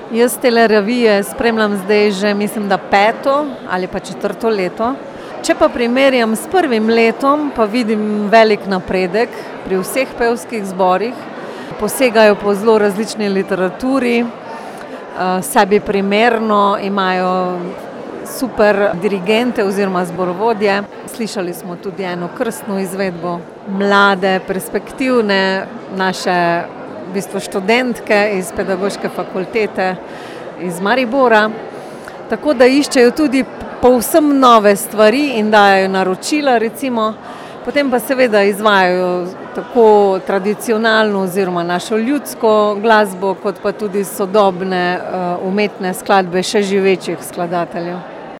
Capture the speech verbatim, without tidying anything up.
Jaz tele revije spremljam zdaj že, mislim, da peto ali pa četrto leto. Če pa primerjam s prvim letom, pa vidim velik napredek pri vseh pevskih zborih. Posegajo po zelo različni literaturi, sebi primerno, imajo super dirigente oziroma zborovodje. Slišali smo tudi eno krstno izvedbo, mlade, perspektivne, naše v bistvu študentke iz pedagoške fakultete iz Maribora. Tako da iščejo tudi povsem nove stvari in dajo naročila recimo. Potem pa seveda izvajajo tako tradicionalno oziroma našo ljudsko glasbo, kot pa tudi sodobne umetne skladbe še živečih skladateljev.